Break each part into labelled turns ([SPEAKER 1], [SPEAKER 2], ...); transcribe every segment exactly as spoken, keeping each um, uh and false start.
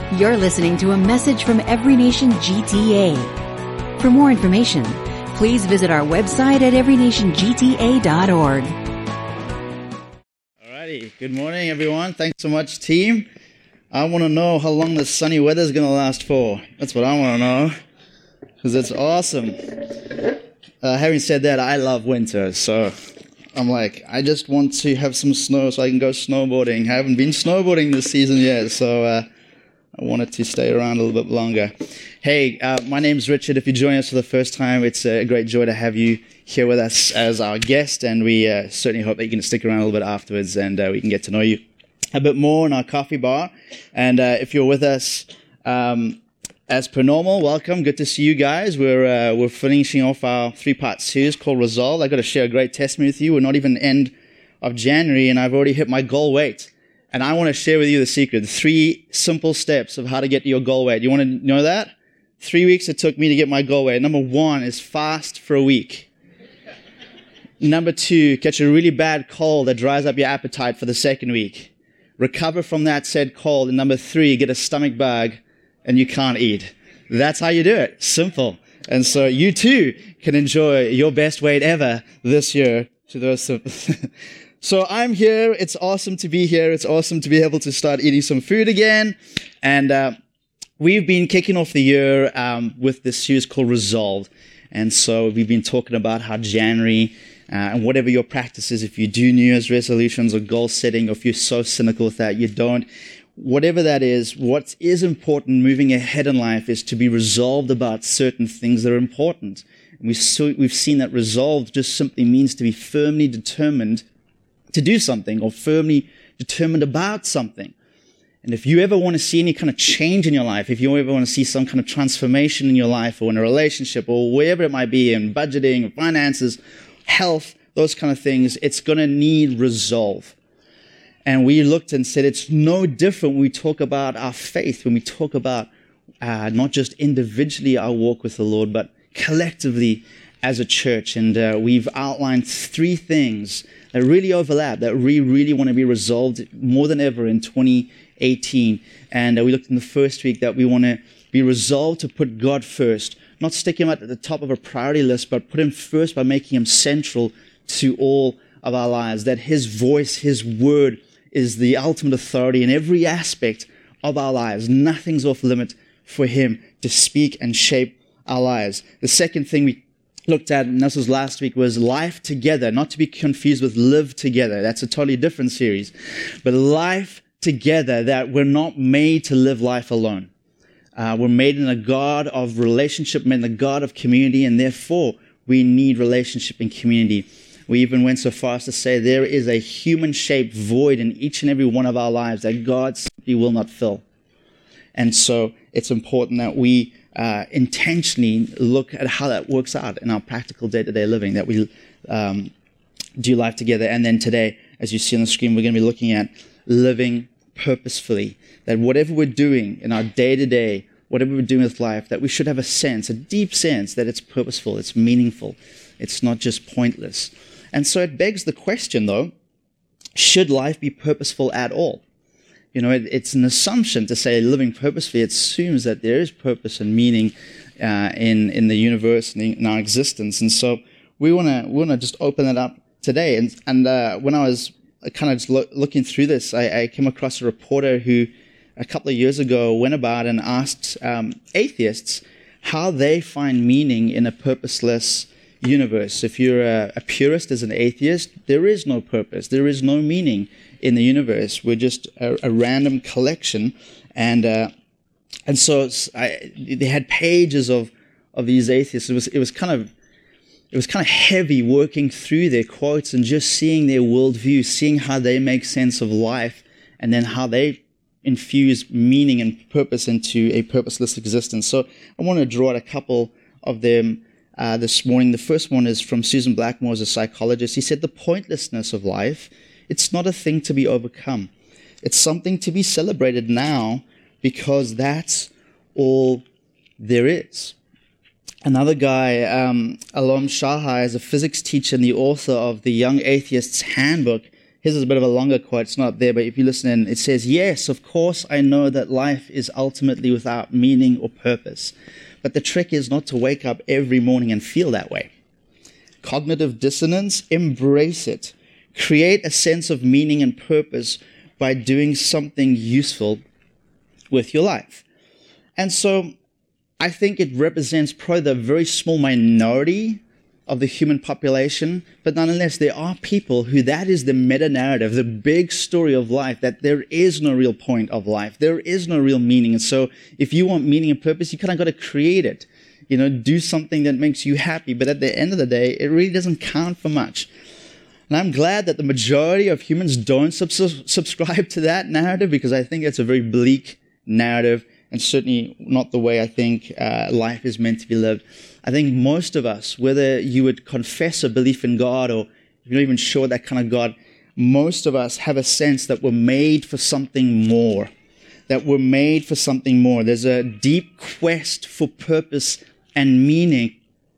[SPEAKER 1] You're listening to a message from Every Nation G T A. For more information, please visit our website at every nation g t a dot org.
[SPEAKER 2] Alrighty, good morning everyone. Thanks so much, team. I want to know how long this sunny weather is going to last for. That's what I want to know, because it's awesome. Uh, having said that, I love winter, so I'm like, I just want to have some snow so I can go snowboarding. I haven't been snowboarding this season yet, so uh, I wanted to stay around a little bit longer. Hey, uh, my name's Richard. If you're joining us for the first time, it's a great joy to have you here with us as our guest, and we uh, certainly hope that you can stick around a little bit afterwards and uh, we can get to know you a bit more in our coffee bar. And uh, if you're with us um, as per normal, welcome. Good to see you guys. We're uh, we're finishing off our three-part series called Resolve. I've got to share a great testimony with you. We're not even the end of January, and I've already hit my goal weight. And I want to share with you the secret, the three simple steps of how to get to your goal weight. You want to know that? Three weeks it took me to get my goal weight. Number one is fast for a week. Number two, catch a really bad cold that dries up your appetite for the second week. Recover from that said cold. And number three, get a stomach bug and you can't eat. That's how you do it. Simple. And so you too can enjoy your best weight ever this year. To those So I'm here. It's awesome to be here. It's awesome to be able to start eating some food again. And uh, we've been kicking off the year um, with this series called Resolve. And so we've been talking about how January, uh, and whatever your practice is, if you do New Year's resolutions or goal setting, or if you're so cynical with that, you don't, whatever that is, what is important moving ahead in life is to be resolved about certain things that are important. And we've, so, we've seen that resolve just simply means to be firmly determined to do something, or firmly determined about something. And if you ever want to see any kind of change in your life, if you ever want to see some kind of transformation in your life or in a relationship or wherever it might be, in budgeting, finances, health, those kind of things, it's going to need resolve. And we looked and said it's no different when we talk about our faith, when we talk about uh, not just individually our walk with the Lord, but collectively as a church. And uh, we've outlined three things that really overlap, that we really want to be resolved more than ever in twenty eighteen. And uh, we looked in the first week that we want to be resolved to put God first, not stick him at the top of a priority list, but put him first by making him central to all of our lives, that his voice, his word is the ultimate authority in every aspect of our lives. Nothing's off limit for him to speak and shape our lives. The second thing we looked at, and this was last week, was life together, not to be confused with live together. That's a totally different series. But life together, that we're not made to live life alone. Uh, we're made in a God of relationship, made in a God of community, and therefore we need relationship and community. We even went so far as to say there is a human-shaped void in each and every one of our lives that God simply will not fill. And so it's important that we uh, intentionally look at how that works out in our practical day-to-day living, that we um, do life together. And then today, as you see on the screen, we're going to be looking at living purposefully, that whatever we're doing in our day-to-day, whatever we're doing with life, that we should have a sense, a deep sense that it's purposeful, it's meaningful, it's not just pointless. And so it begs the question, though, should life be purposeful at all? You know, it, it's an assumption to say living purposefully. It assumes that there is purpose and meaning uh, in in the universe and in our existence. And so we want to we want to just open it up today. And and uh, when I was kind of just lo- looking through this, I, I came across a reporter who a couple of years ago went about and asked um, atheists how they find meaning in a purposeless universe. If you're a, a purist as an atheist, there is no purpose. There is no meaning in the universe. We're just a, a random collection. And uh, and so I, they had pages of, of these atheists. It was it was kind of it was kind of heavy working through their quotes and just seeing their worldview, seeing how they make sense of life, and then how they infuse meaning and purpose into a purposeless existence. So I want to draw out a couple of them uh, this morning. The first one is from Susan Blackmore, as a psychologist. He said, the pointlessness of life, it's not a thing to be overcome. It's something to be celebrated now because that's all there is. Another guy, um, Alom Shahai, is a physics teacher and the author of the Young Atheist's Handbook. Here's a bit of a longer quote. It's not there, but if you listen in, it says, "Yes, of course, I know that life is ultimately without meaning or purpose. But the trick is not to wake up every morning and feel that way. Cognitive dissonance, embrace it. Create a sense of meaning and purpose by doing something useful with your life." And so I think it represents probably the very small minority of the human population, but nonetheless, there are people who that is the meta-narrative, the big story of life, that there is no real point of life. There is no real meaning. And so if you want meaning and purpose, you kind of got to create it. You know, do something that makes you happy. But at the end of the day, it really doesn't count for much. And I'm glad that the majority of humans don't sub- subscribe to that narrative, because I think it's a very bleak narrative, and certainly not the way I think uh, life is meant to be lived. I think most of us, whether you would confess a belief in God or you're not even sure that kind of God, most of us have a sense that we're made for something more, that we're made for something more. There's a deep quest for purpose and meaning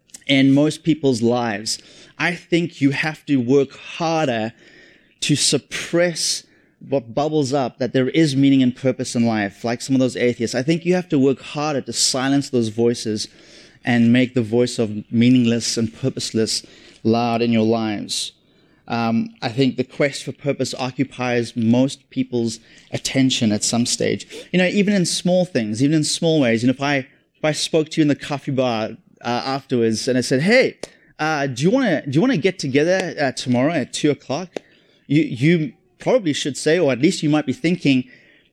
[SPEAKER 2] in most people's lives. I think you have to work harder to suppress what bubbles up, that there is meaning and purpose in life, like some of those atheists. I think you have to work harder to silence those voices and make the voice of meaningless and purposeless loud in your lives. Um, I think the quest for purpose occupies most people's attention at some stage. You know, even in small things, even in small ways. And if I if I spoke to you in the coffee bar uh, afterwards and I said, "Hey, uh, do you want to do you want to get together uh, tomorrow at two o'clock?" You you probably should say, or at least you might be thinking,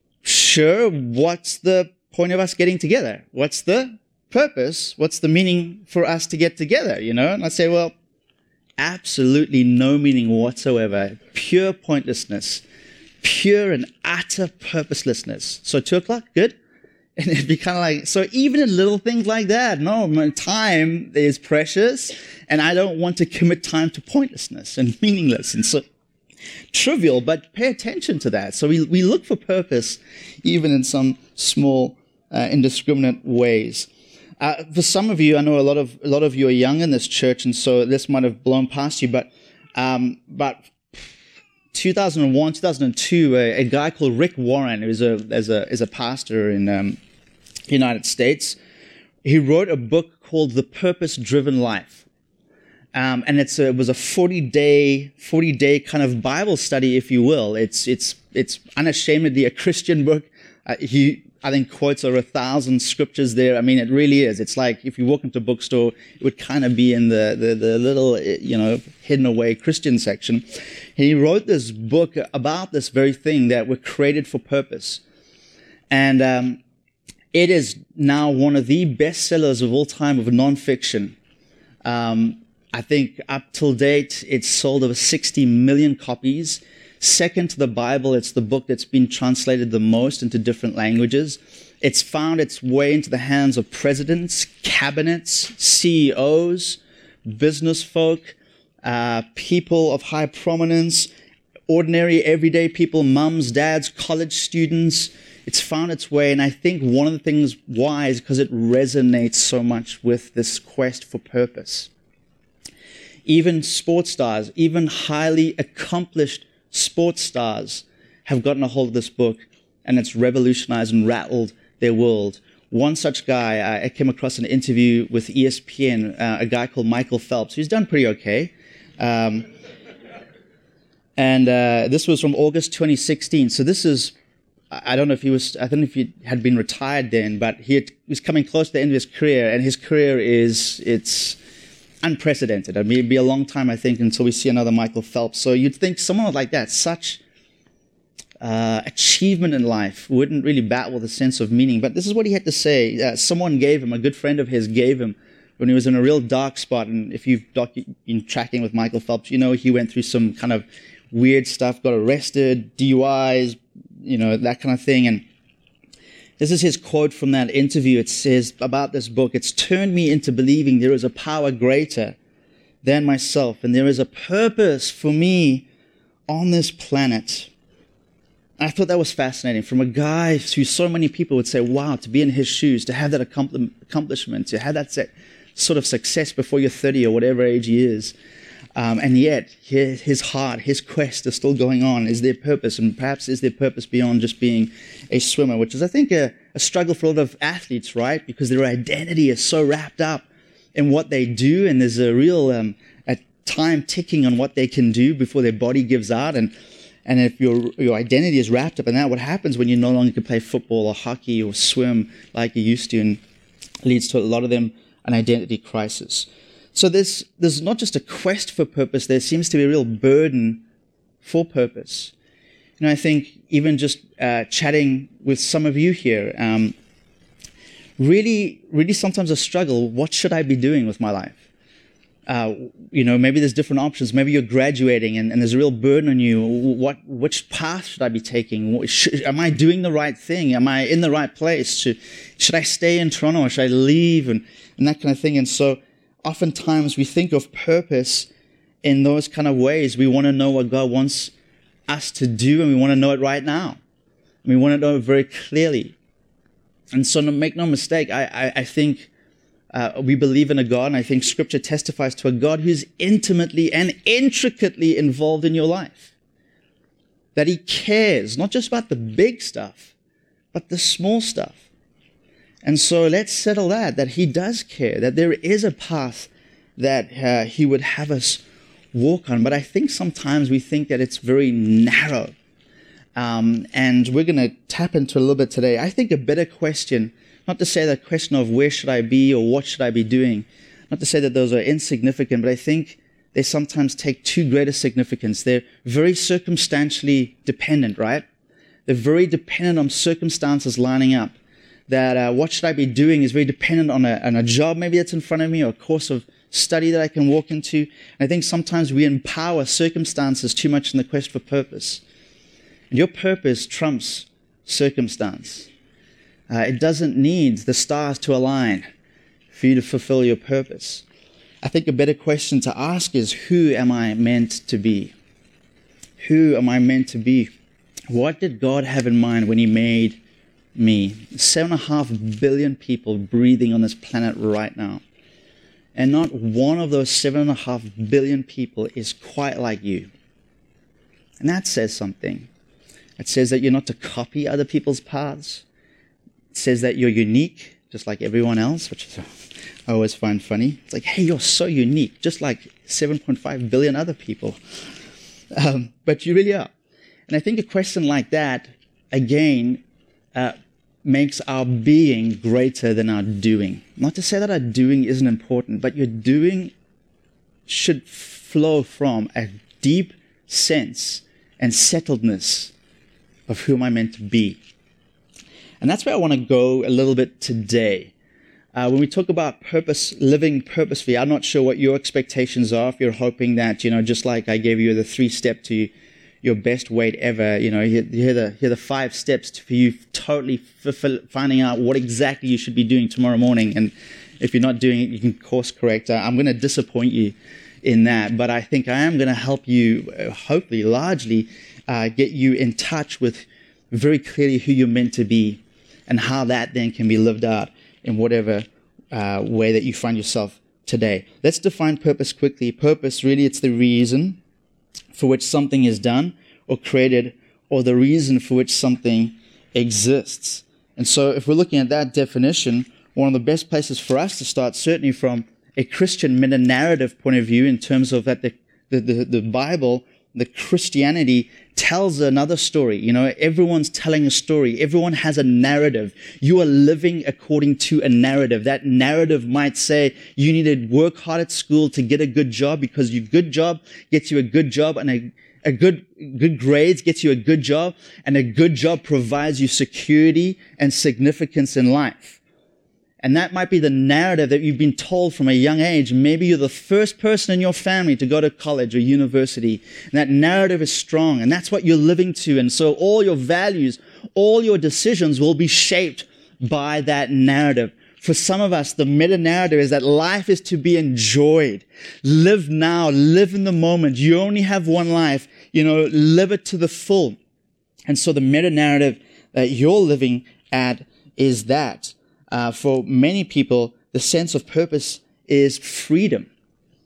[SPEAKER 2] "Sure. What's the point of us getting together? What's the purpose? What's the meaning for us to get together?" You know, and I say, well, absolutely no meaning whatsoever. Pure pointlessness. Pure and utter purposelessness. So two o'clock, good? And it'd be kind of like, so even in little things like that, no, my time is precious, and I don't want to commit time to pointlessness and meaningless. And so trivial, but pay attention to that. So we, we look for purpose even in some small, uh, indiscriminate ways. Uh, for some of you, I know a lot of a lot of you are young in this church, and so this might have blown past you. But um, but two thousand one, two thousand two, a, a guy called Rick Warren, who's a as a as a pastor in um, the United States, he wrote a book called The Purpose-Driven Life, um, and it's a, it was a forty day forty day kind of Bible study, if you will. It's it's it's unashamedly a Christian book. Uh, he I think quotes over a thousand scriptures there. I mean, it really is. It's like if you walk into a bookstore, it would kind of be in the, the, the little, you know, hidden away Christian section. He wrote this book about this very thing, that we're created for purpose. And um, it is now one of the bestsellers of all time of nonfiction. Um, I think up till date, it's sold over sixty million copies. Second to the Bible, it's the book that's been translated the most into different languages. It's found its way into the hands of presidents, cabinets, C E Os, business folk, uh, people of high prominence, ordinary, everyday people, mums, dads, college students. It's found its way, and I think one of the things why is because it resonates so much with this quest for purpose. Even sports stars, even highly accomplished sports stars have gotten a hold of this book, and it's revolutionized and rattled their world. One such guy, I came across an interview with E S P N, uh, a guy called Michael Phelps, who's done pretty okay. Um, and uh, this was from August twenty sixteen. So this is, I don't know if he was, I don't know if he had been retired then, but he had, was coming close to the end of his career, and his career is, it's unprecedented. I mean, it'd be a long time, I think, until we see another Michael Phelps. So you'd think someone like that, such uh, achievement in life, wouldn't really battle with a sense of meaning. But this is what he had to say. Uh, someone gave him, a good friend of his gave him, when he was in a real dark spot. And if you've docu- been tracking with Michael Phelps, you know he went through some kind of weird stuff, got arrested, D U Is, you know, that kind of thing. And this is his quote from that interview. It says about this book, "It's turned me into believing there is a power greater than myself, and there is a purpose for me on this planet." I thought that was fascinating. From a guy who so many people would say, wow, to be in his shoes, to have that accomplishment, to have that sort of success before you're thirty or whatever age he is. Um, and yet, his, his heart, his quest is still going on. Is there purpose? And perhaps is there purpose beyond just being a swimmer, which is, I think, a, a struggle for a lot of athletes, right? Because their identity is so wrapped up in what they do, and there's a real um, a time ticking on what they can do before their body gives out. And and if your your identity is wrapped up in that, what happens when you no longer can play football or hockey or swim like you used to, and leads to a lot of them an identity crisis. So there's there's not just a quest for purpose, there seems to be a real burden for purpose. You know, I think even just uh, chatting with some of you here, um, really, really sometimes a struggle, what should I be doing with my life? Uh, you know, maybe there's different options. Maybe you're graduating and, and there's a real burden on you. What, which path should I be taking? Should, am I doing the right thing? Am I in the right place? Should, should I stay in Toronto or should I leave? And, and that kind of thing. And so oftentimes we think of purpose in those kind of ways. We want to know what God wants us to do, and we want to know it right now. And we want to know it very clearly. And so, no, make no mistake, I, I, I think uh, we believe in a God, and I think Scripture testifies to a God who's intimately and intricately involved in your life. That He cares, not just about the big stuff, but the small stuff. And so let's settle that, that He does care, that there is a path that uh, He would have us walk on. But I think sometimes we think that it's very narrow. Um, and we're going to tap into a little bit today. I think a better question, not to say the question of where should I be or what should I be doing, not to say that those are insignificant, but I think they sometimes take too great a significance. They're very circumstantially dependent, right? They're very dependent on circumstances lining up. That uh, what should I be doing is very dependent on a, on a job maybe that's in front of me, or a course of study that I can walk into. And I think sometimes we empower circumstances too much in the quest for purpose. And your purpose trumps circumstance. Uh, it doesn't need the stars to align for you to fulfill your purpose. I think a better question to ask is, who am I meant to be? Who am I meant to be? What did God have in mind when He made me? Seven and a half billion people breathing on this planet right now. And not one of those seven and a half billion people is quite like you. And that says something. It says that you're not to copy other people's paths. It says that you're unique, just like everyone else, which I always find funny. It's like, hey, you're so unique, just like seven point five billion other people. Um, but you really are. And I think a question like that, again, uh, makes our being greater than our doing. Not to say that our doing isn't important, but your doing should flow from a deep sense and settledness of who am I meant to be. And that's where I want to go a little bit today. Uh, when we talk about purpose, living purposefully, I'm not sure what your expectations are. If you're hoping that, you know, just like I gave you the three step to your best weight ever, you know, here, here, are the, here are the five steps for you totally fulfill, finding out what exactly you should be doing tomorrow morning. And if you're not doing it, you can course correct. Uh, I'm going to disappoint you in that, but I think I am going to help you, uh, hopefully, largely, uh, get you in touch with very clearly who you're meant to be and how that then can be lived out in whatever uh, way that you find yourself today. Let's define purpose quickly. Purpose, really, it's the reason for which something is done or created, or the reason for which something exists. And so if we're looking at that definition, one of the best places for us to start, certainly from a Christian meta-narrative point of view, in terms of that the, the, the, the Bible, the Christianity tells another story. You know, everyone's telling a story. Everyone has a narrative. You are living according to a narrative. That narrative might say you need to work hard at school to get a good job, because your good job gets you a good job, and a, a good, good grades gets you a good job, and a good job provides you security and significance in life. And that might be the narrative that you've been told from a young age. Maybe you're the first person in your family to go to college or university. And that narrative is strong, and that's what you're living to. And so all your values, all your decisions will be shaped by that narrative. For some of us, the meta-narrative is that life is to be enjoyed. Live now, live in the moment. You only have one life. You know, live it to the full. And so the meta-narrative that you're living at is that. Uh, for many people, the sense of purpose is freedom.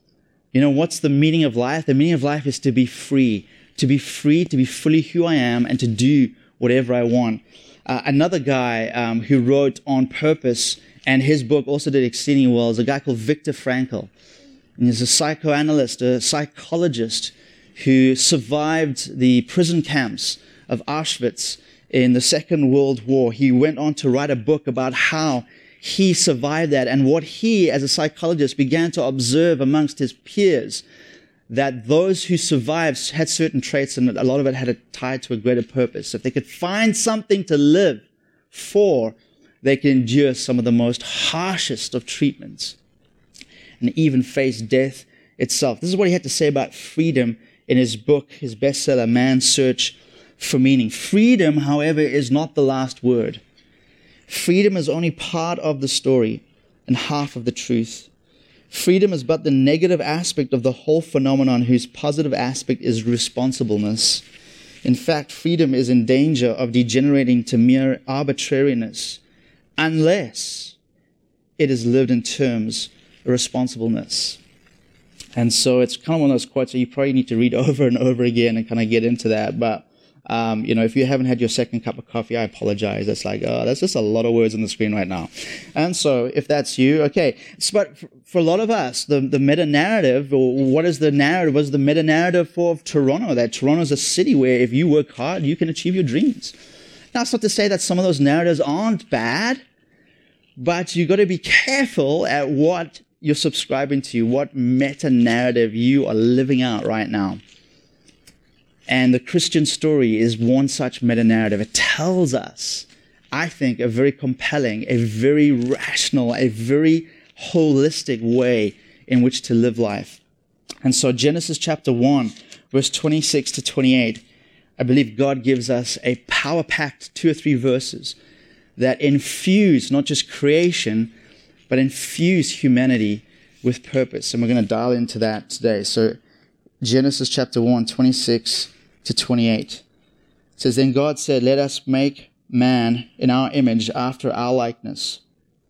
[SPEAKER 2] You know, what's the meaning of life? The meaning of life is to be free, to be free, to be fully who I am, and to do whatever I want. Uh, another guy um, who wrote on purpose, and his book also did exceedingly well, is a guy called Viktor Frankl. And he's a psychoanalyst, a psychologist who survived the prison camps of Auschwitz in the Second World War. He went on to write a book about how he survived that and what he, as a psychologist, began to observe amongst his peers, that those who survived had certain traits, and a lot of it had a tied to a greater purpose. If they could find something to live for, they could endure some of the most harshest of treatments and even face death itself. This is what he had to say about freedom in his book, his bestseller, Man's Search for Meaning. Freedom, however, is not the last word. Freedom is only part of the story and half of the truth. Freedom is but the negative aspect of the whole phenomenon, whose positive aspect is responsibleness. In fact, freedom is in danger of degenerating to mere arbitrariness unless it is lived in terms of responsibleness. And so it's kind of one of those quotes that you probably need to read over and over again and kind of get into that. But Um, you know, if you haven't had your second cup of coffee, I apologize. That's like, oh, that's just a lot of words on the screen right now. And so if that's you, okay. So, but for a lot of us, the, the meta-narrative, or what is the narrative, was the meta-narrative for Toronto, that Toronto is a city where if you work hard, you can achieve your dreams. Now, it's not to say that some of those narratives aren't bad, but you've got to be careful at what you're subscribing to, what meta-narrative you are living out right now. And the Christian story is one such meta-narrative. It tells us, I think, a very compelling, a very rational, a very holistic way in which to live life. And so Genesis chapter one, verse twenty-six to twenty-eight, I believe God gives us a power-packed two or three verses that infuse not just creation, but infuse humanity with purpose. And we're going to dial into that today. So Genesis chapter one, twenty-six to twenty-eight. It says, Then God said, Let us make man in our image after our likeness.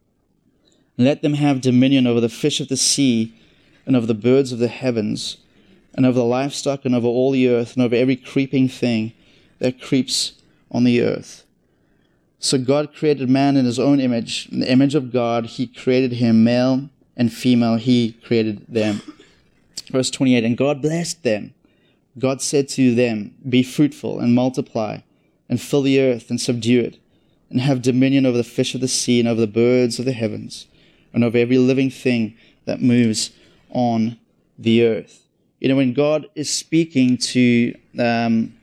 [SPEAKER 2] Let them have dominion over the fish of the sea and over the birds of the heavens and over the livestock and over all the earth and over every creeping thing that creeps on the earth. So God created man in his own image. In the image of God, he created him, male and female, he created them. Verse twenty-eight, And God blessed them. God said to them, Be fruitful and multiply and fill the earth and subdue it and have dominion over the fish of the sea and over the birds of the heavens and over every living thing that moves on the earth. You know, when God is speaking to um,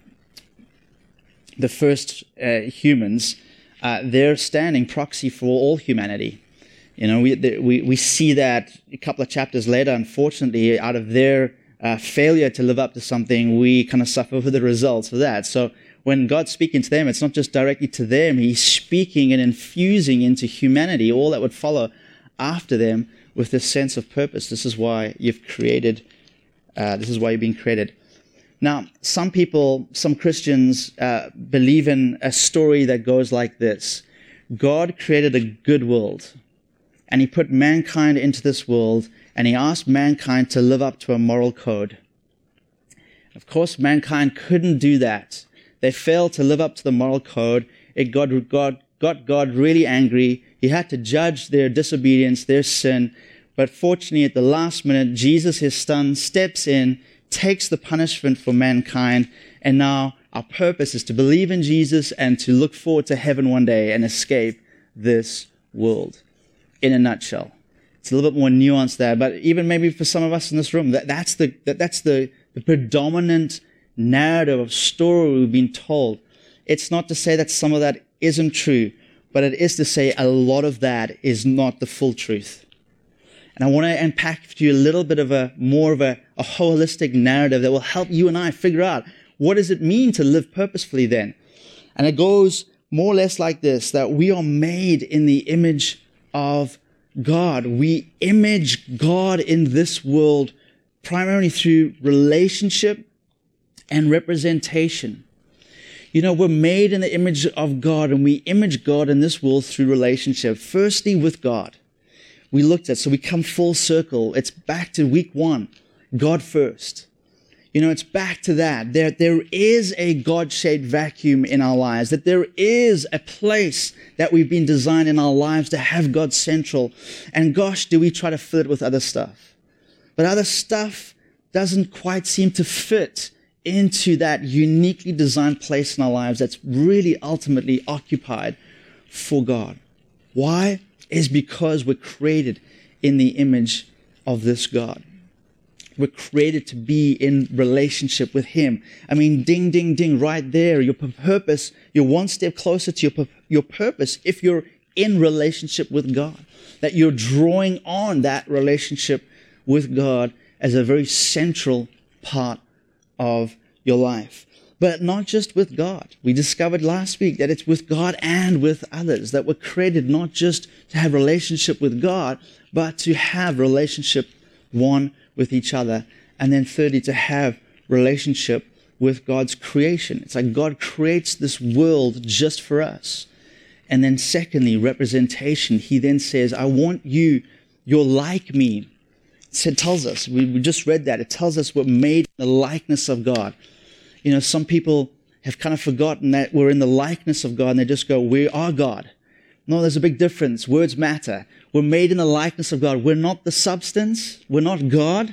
[SPEAKER 2] the first uh, humans, uh, they're standing proxy for all humanity. You know, we, we, we see that a couple of chapters later, unfortunately, out of their Uh, failure to live up to something, we kind of suffer with the results of that. So when God's speaking to them, it's not just directly to them. He's speaking and infusing into humanity, all that would follow after them, with this sense of purpose. This is why you've created, uh, this is why you've been created. Now, some people, some Christians uh, believe in a story that goes like this. God created a good world, and he put mankind into this world, and he asked mankind to live up to a moral code. Of course, mankind couldn't do that. They failed to live up to the moral code. It got, got, got God really angry. He had to judge their disobedience, their sin. But fortunately, at the last minute, Jesus, his son, steps in, takes the punishment for mankind, and now our purpose is to believe in Jesus and to look forward to heaven one day and escape this world. In a nutshell. It's a little bit more nuanced there, but even maybe for some of us in this room, that, that's the that, that's the, the predominant narrative of story we've been told. It's not to say that some of that isn't true, but it is to say a lot of that is not the full truth. And I want to unpack for you a little bit of a more of a, a holistic narrative that will help you and I figure out, what does it mean to live purposefully then? And it goes more or less like this, that we are made in the image of God. We image God in this world primarily through relationship and representation. You know, we're made in the image of God, and we image God in this world through relationship. Firstly, with God. We looked at, so we come full circle. It's back to week one. God first. You know, it's back to that. There, there is a God-shaped vacuum in our lives, that there is a place that we've been designed in our lives to have God central. And gosh, do we try to fill it with other stuff. But other stuff doesn't quite seem to fit into that uniquely designed place in our lives that's really ultimately occupied for God. Why? Is because we're created in the image of this God. We're created to be in relationship with Him. I mean, ding, ding, ding, right there. Your purpose, you're one step closer to your, your purpose if you're in relationship with God. That you're drawing on that relationship with God as a very central part of your life. But not just with God. We discovered last week that it's with God and with others. That we're created not just to have relationship with God, but to have relationship one with each other. And then thirdly, to have relationship with God's creation. It's like God creates this world just for us. And then secondly, representation. He then says, I want you, you're like me. It tells us, we, we just read that. It tells us we're made in the likeness of God. You know, some people have kind of forgotten that we're in the likeness of God and they just go, we are God. No, there's a big difference. Words matter. We're made in the likeness of God. We're not the substance. We're not God.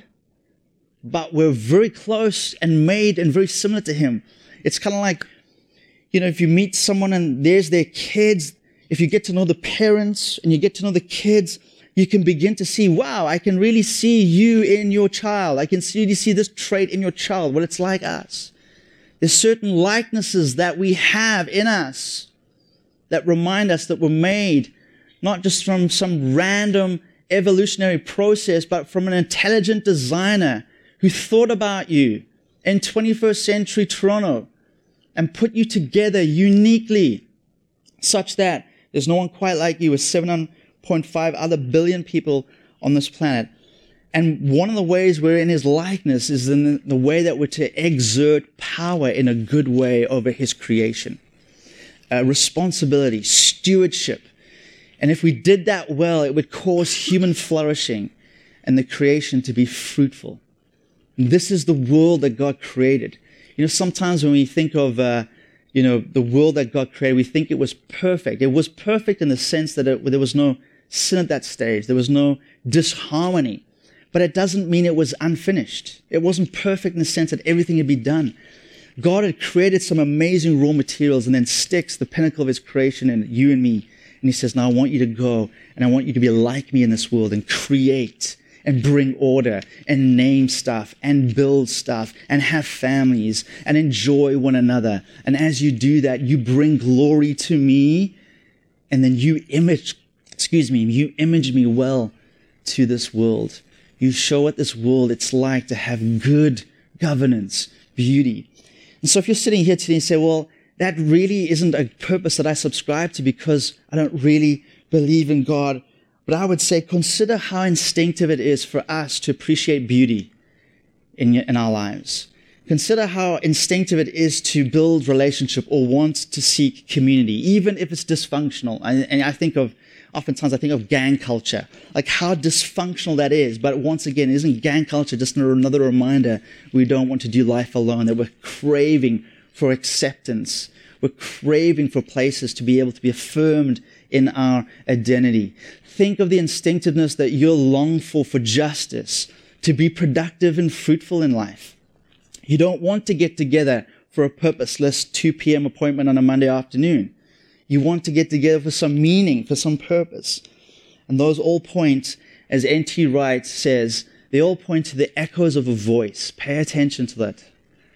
[SPEAKER 2] But we're very close and made and very similar to Him. It's kind of like, you know, if you meet someone and there's their kids, if you get to know the parents and you get to know the kids, you can begin to see, wow, I can really see you in your child. I can really see this trait in your child, what it's like us. There's certain likenesses that we have in us that remind us that we're made not just from some random evolutionary process, but from an intelligent designer who thought about you in twenty-first century Toronto and put you together uniquely such that there's no one quite like you with seven point five other billion people on this planet. And one of the ways we're in His likeness is in the way that we're to exert power in a good way over His creation. Uh, responsibility, stewardship. And if we did that well, it would cause human flourishing and the creation to be fruitful. And this is the world that God created. You know, sometimes when we think of, uh, you know, the world that God created, we think it was perfect. It was perfect in the sense that it, there was no sin at that stage. There was no disharmony. But it doesn't mean it was unfinished. It wasn't perfect in the sense that everything had been done. God had created some amazing raw materials and then sticks the pinnacle of His creation in you and me. And He says, now I want you to go and I want you to be like me in this world and create and bring order and name stuff and build stuff and have families and enjoy one another. And as you do that, you bring glory to me and then you image, excuse me, you image me well to this world. You show what this world it's like to have good governance, beauty. And so if you're sitting here today and say, well, that really isn't a purpose that I subscribe to because I don't really believe in God. But I would say consider how instinctive it is for us to appreciate beauty in, in our lives. Consider how instinctive it is to build relationship or want to seek community, even if it's dysfunctional. And, and I think of, oftentimes I think of gang culture, like how dysfunctional that is. But once again, isn't gang culture just another reminder we don't want to do life alone, that we're craving for acceptance. We're craving for places to be able to be affirmed in our identity. Think of the instinctiveness that you'll long for for justice, to be productive and fruitful in life. You don't want to get together for a purposeless two p.m. appointment on a Monday afternoon. You want to get together for some meaning, for some purpose. And those all point, as N T Wright says, they all point to the echoes of a voice. Pay attention to that.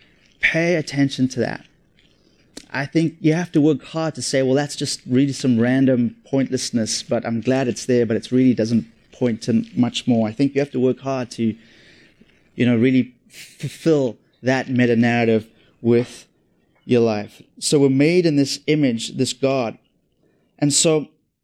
[SPEAKER 2] Pay attention to that. I think you have to work hard to say, well, that's just really some random pointlessness, but I'm glad it's there, but it really doesn't point to much more. I think you have to work hard to, you know, really fulfill that meta-narrative with your life. So we're made in this image, this God. And so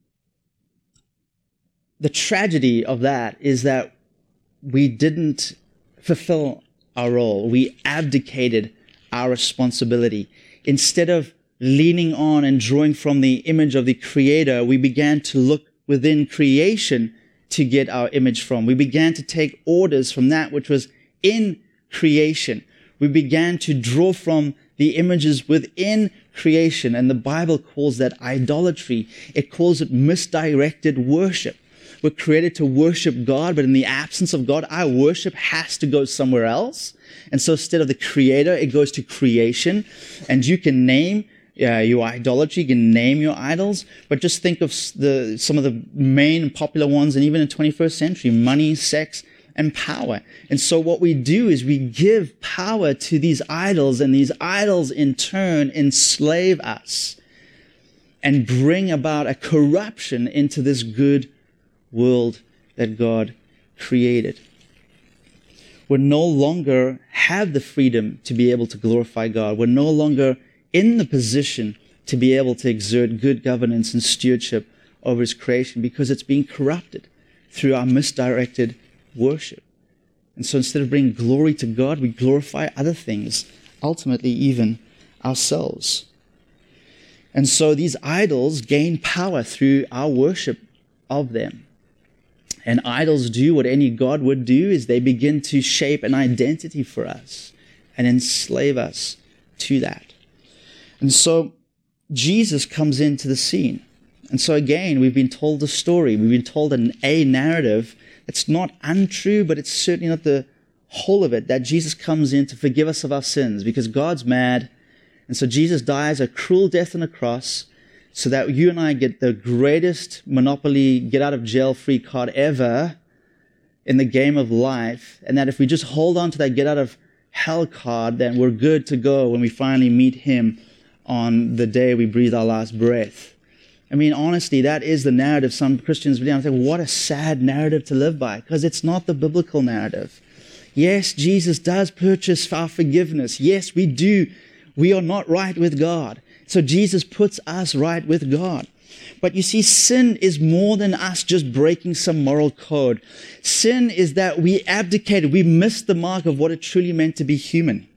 [SPEAKER 2] the tragedy of that is that we didn't fulfill our role. We abdicated our responsibility. Instead of leaning on and drawing from the image of the Creator, we began to look within creation to get our image from. We began to take orders from that which was in creation. We began to draw from the images within creation, and the Bible calls that idolatry. It calls it misdirected worship. We're created to worship God, but in the absence of God, our worship has to go somewhere else. And so instead of the Creator, it goes to creation. And you can name uh, your idolatry, you can name your idols, but just think of the some of the main popular ones, and even in the twenty-first century, money, sex, and power. And so what we do is we give power to these idols, and these idols in turn enslave us and bring about a corruption into this good world that God created. We no longer have the freedom to be able to glorify God. We're no longer in the position to be able to exert good governance and stewardship over His creation, because it's being corrupted through our misdirected worship. And so instead of bringing glory to God, we glorify other things, ultimately even ourselves. And so these idols gain power through our worship of them. And idols do what any God would do, is they begin to shape an identity for us and enslave us to that. And so Jesus comes into the scene. And so again, we've been told a story. We've been told an a narrative. It's not untrue, but it's certainly not the whole of it, that Jesus comes in to forgive us of our sins because God's mad. And so Jesus dies a cruel death on a cross so that you and I get the greatest Monopoly get out of jail free card ever in the game of life. And that if we just hold on to that get out of hell card, then we're good to go when we finally meet Him on the day we breathe our last breath. I mean, honestly, that is the narrative some Christians believe. I think, what a sad narrative to live by, because it's not the biblical narrative. Yes, Jesus does purchase our forgiveness. Yes, we do. We are not right with God. So Jesus puts us right with God. But you see, sin is more than us just breaking some moral code. Sin is that we abdicated. We missed the mark of what it truly meant to be human.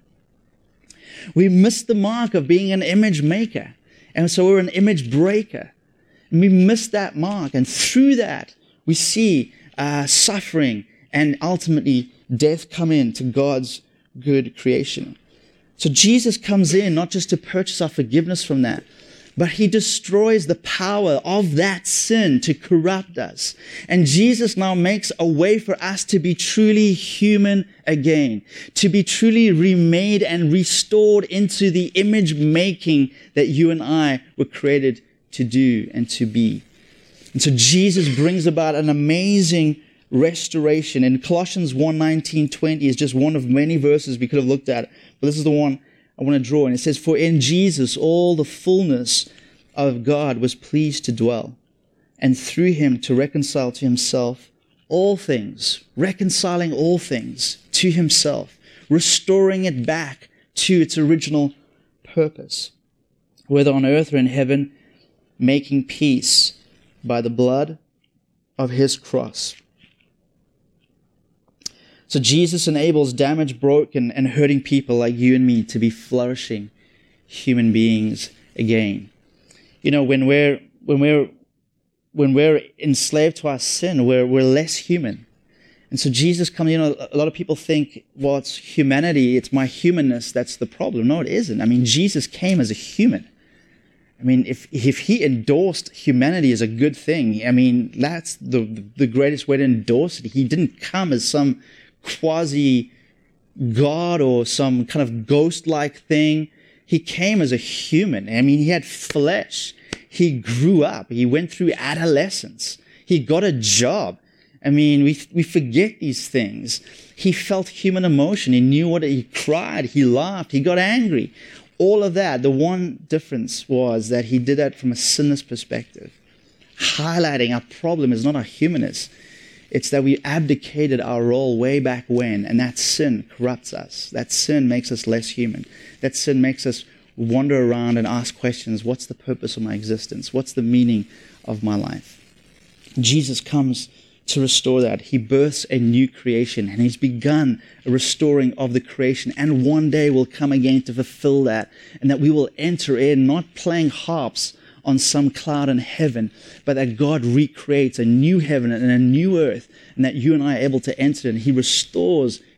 [SPEAKER 2] We missed the mark of being an image maker. And so we're an image breaker. And we miss that mark. And through that, we see uh, suffering and ultimately death come into God's good creation. So Jesus comes in not just to purchase our forgiveness from that, but He destroys the power of that sin to corrupt us. And Jesus now makes a way for us to be truly human again, to be truly remade and restored into the image making that you and I were created to do and to be. And so Jesus brings about an amazing restoration. And Colossians one nineteen twenty is just one of many verses we could have looked at, but this is the one I want to draw. And it says, "For in Jesus all the fullness of God was pleased to dwell, and through Him to reconcile to Himself all things," reconciling all things to Himself, restoring it back to its original purpose, whether on earth or in heaven, making peace by the blood of His cross. So Jesus enables damaged, broken, and hurting people like you and me to be flourishing human beings again. You know, when we're when we're when we're enslaved to our sin, we're we're less human. And so Jesus comes, you know, a lot of people think, well, it's humanity, it's my humanness that's the problem. No, it isn't. I mean, Jesus came as a human. I mean, if if He endorsed humanity as a good thing, I mean, that's the the greatest way to endorse it. He didn't come as some quasi-God or some kind of ghost-like thing. He came as a human. I mean, He had flesh. He grew up. He went through adolescence. He got a job. I mean, we we forget these things. He felt human emotion. He knew what He cried. He laughed. He got angry. All of that. The one difference was that He did that from a sinless perspective, highlighting our problem is not our humanness. It's that we abdicated our role way back when, and that sin corrupts us. That sin makes us less human. That sin makes us wander around and ask questions. What's the purpose of my existence? What's the meaning of my life? Jesus comes to restore that. He births a new creation, and He's begun a restoring of the creation, and one day will come again to fulfill that, and that we will enter in not playing harps on some cloud in heaven, but that God recreates a new heaven and a new earth, and that you and I are able to enter, and He restores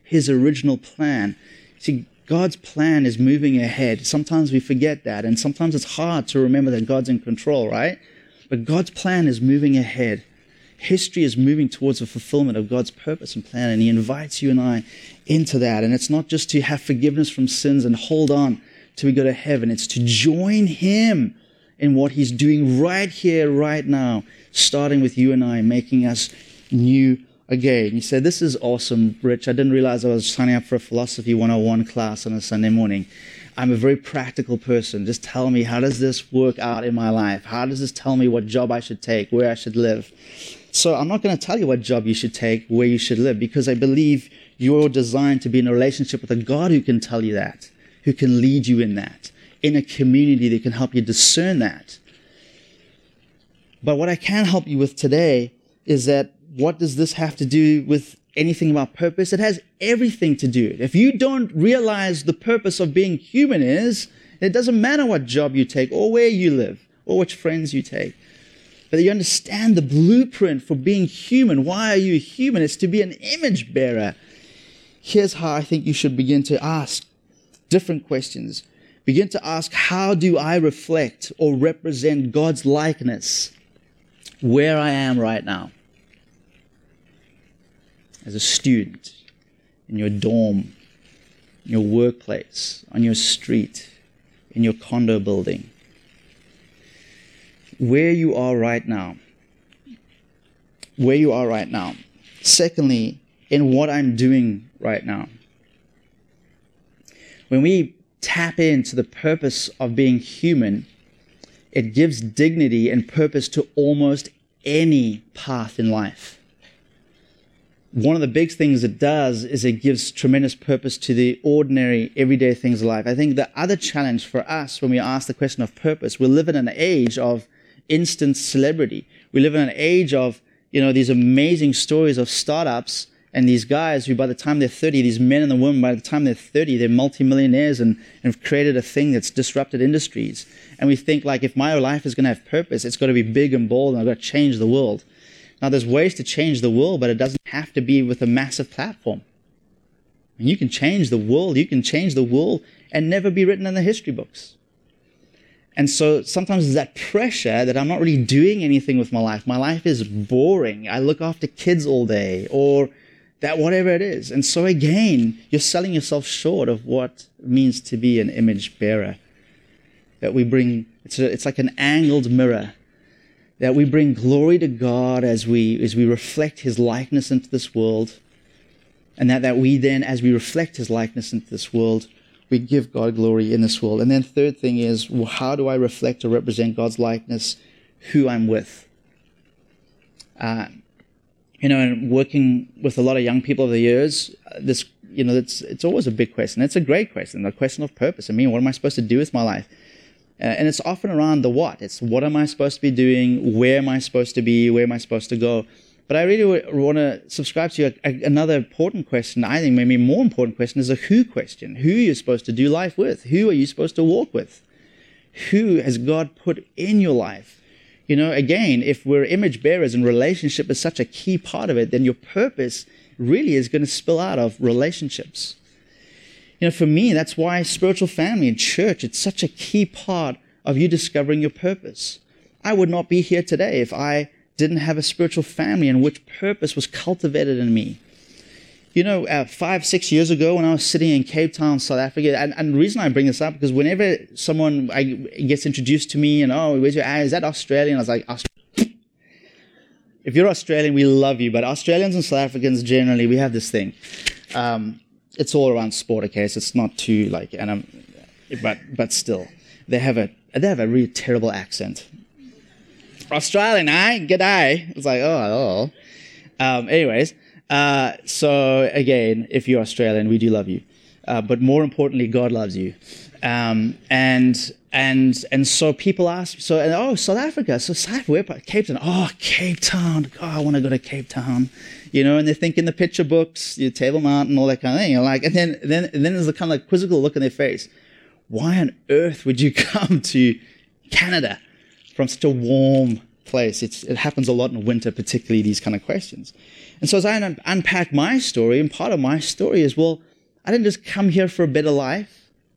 [SPEAKER 2] his original plan. See, God's plan is moving ahead. Sometimes we forget that, and sometimes it's hard to remember that God's in control, right? But God's plan is moving ahead. History is moving towards the fulfillment of God's purpose and plan, and he invites you and I into that. And it's not just to have forgiveness from sins and hold on till we go to heaven. It's to join him in what he's doing right here, right now, starting with you and I, making us new again. You said, this is awesome, Rich. I didn't realize I was signing up for a Philosophy one oh one class on a Sunday morning. I'm a very practical person. Just tell me, how does this work out in my life? How does this tell me what job I should take, where I should live? So I'm not going to tell you what job you should take, where you should live, because I believe you're designed to be in a relationship with a God who can tell you that, who can lead you in that, in a community that can help you discern that. But what I can help you with today is that, what does this have to do with anything about purpose? It has everything to do. If you don't realize the purpose of being human is, it doesn't matter what job you take or where you live or which friends you take. But you understand the blueprint for being human. Why are you human? It's to be an image bearer. Here's how I think you should begin to ask different questions. Begin to ask, how do I reflect or represent God's likeness where I am right now? As a student, in your dorm, in your workplace, on your street, in your condo building. Where you are right now. Where you are right now. Secondly, in what I'm doing right now. When we tap into the purpose of being human, it gives dignity and purpose to almost any path in life. One of the big things it does is it gives tremendous purpose to the ordinary, everyday things of life. I think the other challenge for us when we ask the question of purpose, we live in an age of instant celebrity. We live in an age of, you know, these amazing stories of startups and these guys who by the time they're thirty, these men and the women, by the time they're thirty, they're multimillionaires and, and have created a thing that's disrupted industries. And we think, like, if my life is going to have purpose, it's got to be big and bold and I've got to change the world. Now, there's ways to change the world, but it doesn't have to be with a massive platform. And you can change the world. You can change the world and never be written in the history books. And so sometimes there's that pressure that I'm not really doing anything with my life. My life is boring. I look after kids all day, or that whatever it is. And so again, you're selling yourself short of what it means to be an image bearer. That we bring, it's, a, it's like an angled mirror. That we bring glory to God as we as we reflect his likeness into this world. And that, that we then, as we reflect his likeness into this world, we give God glory in this world. And then third thing is, well, how do I reflect or represent God's likeness? Who I'm with. Uh, you know, and working with a lot of young people over the years, this, you know, it's, it's always a big question. It's a great question, the question of purpose. I mean, what am I supposed to do with my life? Uh, and it's often around the what. It's what am I supposed to be doing? Where am I supposed to be? Where am I supposed to go? But I really want to subscribe to you. A, a, another important question, I think maybe more important question, is a who question. Who are you supposed to do life with? Who are you supposed to walk with? Who has God put in your life? You know, again, if we're image bearers and relationship is such a key part of it, then your purpose really is going to spill out of relationships. You know, for me, that's why spiritual family and church, it's such a key part of you discovering your purpose. I would not be here today if I didn't have a spiritual family in which purpose was cultivated in me. You know, uh, five, six years ago when I was sitting in Cape Town, South Africa, and, and the reason I bring this up, because whenever someone I, gets introduced to me and, oh, where's your, ah, is that Australian? I was like, Australian. If you're Australian, we love you, but Australians and South Africans generally, we have this thing. Um, it's all around sport, okay, so it's not too like, and I'm, but but still, they have a they have a really terrible accent. Australian, eh? G'day. It's like, oh, oh. Um, anyways. Uh, so again, if you're Australian, we do love you. Uh, but more importantly, God loves you. Um, and, and, and so people ask, so, oh, South Africa, so South, where, Cape Town, oh, Cape Town, oh, I want to go to Cape Town, you know, and they think in the picture books, you Table Mountain, all that kind of thing, you're like, and then, then, then there's a kind of like quizzical look in their face. Why on earth would you come to Canada from such a warm place. It's, it happens a lot in winter, particularly these kind of questions. And so as I un- unpack my story, and part of my story is, well, I didn't just come here for a better life.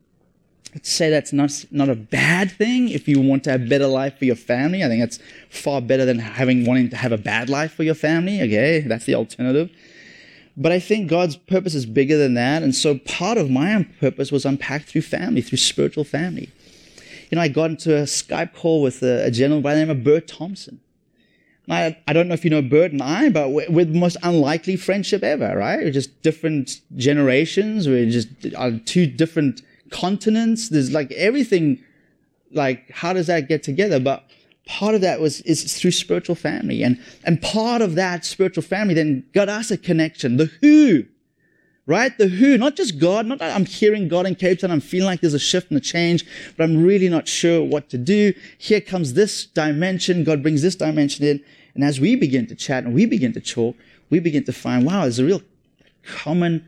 [SPEAKER 2] I'd say that's not, not a bad thing if you want to have a better life for your family. I think that's far better than having wanting to have a bad life for your family. Okay, that's the alternative. But I think God's purpose is bigger than that. And so part of my purpose was unpacked through family, through spiritual family. You know, I got into a Skype call with a, a gentleman by the name of Bert Thompson. I, I don't know if you know Bert and I, but we're, we're the most unlikely friendship ever, right? We're just different generations. We're just on two different continents. There's like everything, like how does that get together? But part of that was is through spiritual family. And, and part of that spiritual family then got us a connection. The who, right? The who, not just God. Not that I'm hearing God in Cape Town. I'm feeling like there's a shift and a change, but I'm really not sure what to do. Here comes this dimension. God brings this dimension in. And as we begin to chat and we begin to talk, we begin to find, wow, there's a real common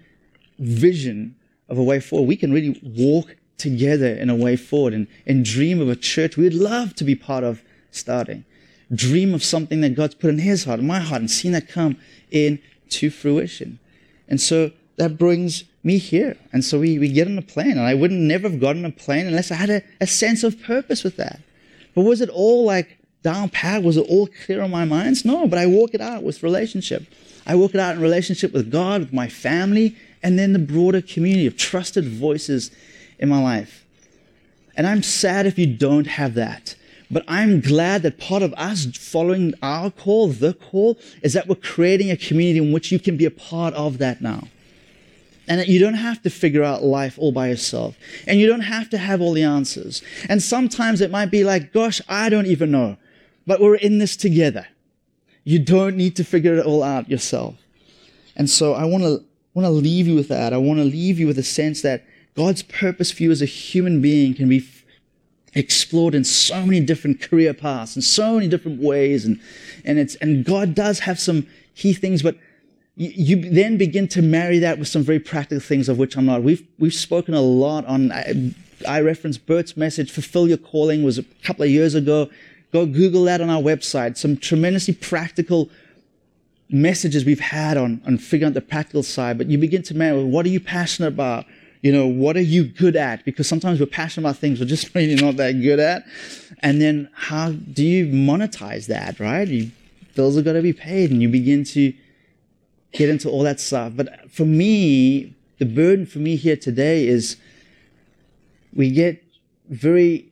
[SPEAKER 2] vision of a way forward. We can really walk together in a way forward and, and dream of a church we'd love to be part of starting. Dream of something that God's put in his heart, in my heart, and seen that come into fruition. And so that brings me here. And so we, we get on a plane, and I wouldn't never have gotten on a plane unless I had a, a sense of purpose with that. But was it all like down pat? Was it all clear on my mind? No, but I walk it out with relationship. I walk it out in relationship with God, with my family, and then the broader community of trusted voices in my life. And I'm sad if you don't have that. But I'm glad that part of us following our call, the call, is that we're creating a community in which you can be a part of that now. And that you don't have to figure out life all by yourself. And you don't have to have all the answers. And sometimes it might be like, gosh, I don't even know. But we're in this together. You don't need to figure it all out yourself. And so I want to want to leave you with that. I want to leave you with a sense that God's purpose for you as a human being can be f- explored in so many different career paths, in so many different ways. And, and it's, and God does have some key things, but you, you then begin to marry that with some very practical things of which I'm not. We've, we've spoken a lot on, I, I referenced Bert's message, Fulfill Your Calling, was a couple of years ago. Go Google that on our website. Some tremendously practical messages we've had on, on figuring out the practical side. But you begin to marry, well, what are you passionate about? You know, what are you good at? Because sometimes we're passionate about things we're just really not that good at. And then how do you monetize that, right? You, bills have got to be paid, and you begin to get into all that stuff. But for me, the burden for me here today is we get very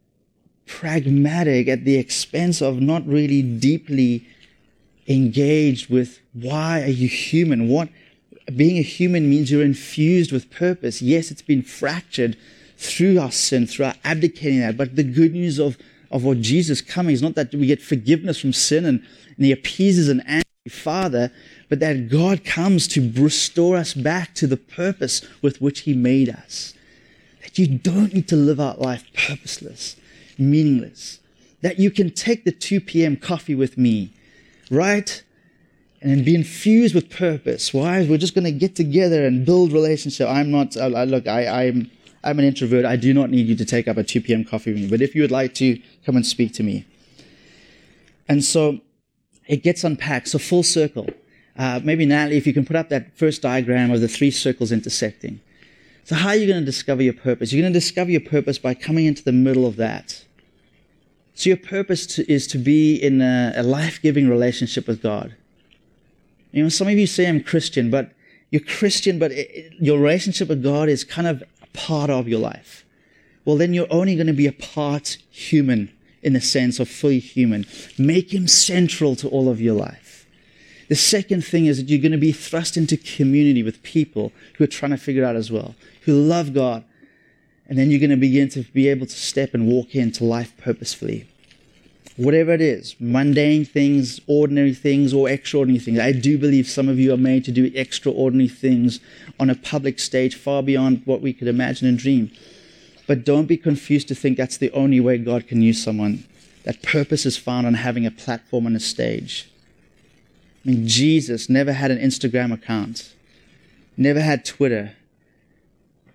[SPEAKER 2] pragmatic at the expense of not really deeply engaged with why are you human? What being a human means you're infused with purpose. Yes, it's been fractured through our sin, through our abdicating that. But the good news of, of what Jesus coming is not that we get forgiveness from sin and, and he appeases an angry Father, but that God comes to restore us back to the purpose with which he made us. That you don't need to live out life purposeless, meaningless. That you can take the two p.m. coffee with me, right? And then be infused with purpose. Why? We're just going to get together and build relationship. I'm not, I, look, I, I'm, I'm an introvert. I do not need you to take up a two p.m. coffee with me. But if you would like to, come and speak to me. And so it gets unpacked. So full circle. Uh, maybe Natalie, if you can put up that first diagram of the three circles intersecting. So how are you going to discover your purpose? You're going to discover your purpose by coming into the middle of that. So your purpose to, is to be in a, a life-giving relationship with God. You know, some of you say I'm Christian, but you're Christian, but it, it, your relationship with God is kind of a part of your life. Well, then you're only going to be a part human in the sense of fully human. Make him central to all of your life. The second thing is that you're going to be thrust into community with people who are trying to figure it out as well, who love God. And then you're going to begin to be able to step and walk into life purposefully. Whatever it is, mundane things, ordinary things, or extraordinary things. I do believe some of you are made to do extraordinary things on a public stage far beyond what we could imagine and dream. But don't be confused to think that's the only way God can use someone. That purpose is found on having a platform on a stage. I mean, Jesus never had an Instagram account, never had Twitter,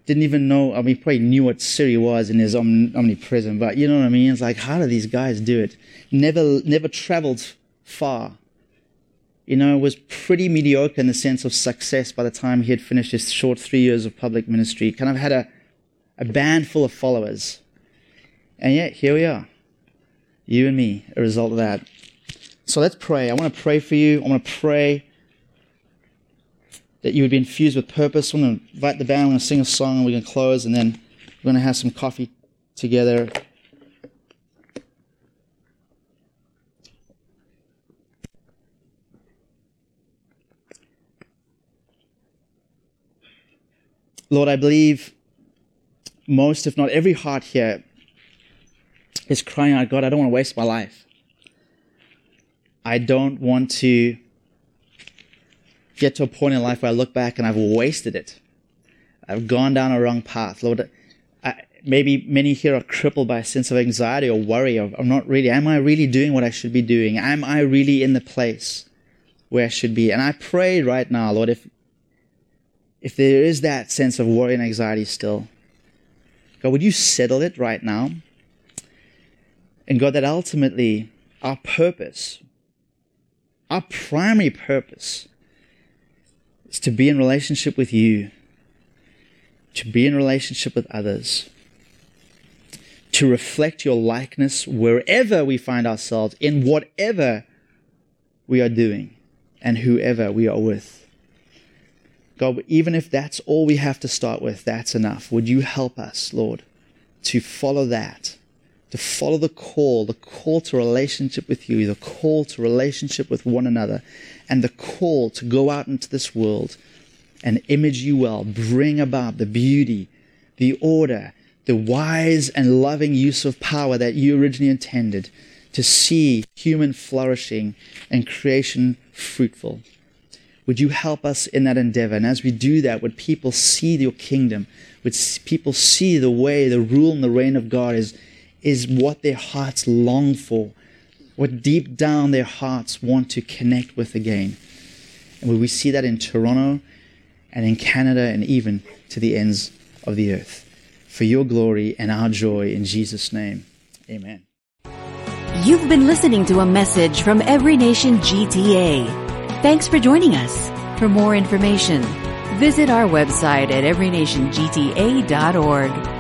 [SPEAKER 2] didn't even know, I mean, he probably knew what Siri was and is omn- omnipresent, but you know what I mean? It's like, how do these guys do it? Never, never traveled far. You know, was pretty mediocre in the sense of success by the time he had finished his short three years of public ministry. Kind of had a, a band full of followers. And yet, here we are. You and me, a result of that. So let's pray. I want to pray for you. I want to pray that you would be infused with purpose. I'm going to invite the band. I'm going to sing a song and we're going to close. And then we're going to have some coffee together. Lord, I believe most, if not every heart here is crying out, God, I don't want to waste my life. I don't want to get to a point in life where I look back and I've wasted it. I've gone down a wrong path. Lord, I, maybe many here are crippled by a sense of anxiety or worry of, I'm not really, am I really doing what I should be doing? Am I really in the place where I should be? And I pray right now, Lord, if If there is that sense of worry and anxiety still, God, would you settle it right now? And God, that ultimately our purpose, our primary purpose, is to be in relationship with you, to be in relationship with others, to reflect your likeness wherever we find ourselves, in whatever we are doing, and whoever we are with. God, even if that's all we have to start with, that's enough. Would you help us, Lord, to follow that, to follow the call, the call to relationship with you, the call to relationship with one another, and the call to go out into this world and image you well, bring about the beauty, the order, the wise and loving use of power that you originally intended to see human flourishing and creation fruitful. Would you help us in that endeavor? And as we do that, would people see your kingdom? Would people see the way, the rule and the reign of God is, is what their hearts long for, what deep down their hearts want to connect with again? And would we see that in Toronto and in Canada and even to the ends of the earth? For your glory and our joy, in Jesus' name, amen.
[SPEAKER 1] You've been listening to a message from Every Nation G T A. Thanks for joining us. For more information, visit our website at every nation g t a dot org.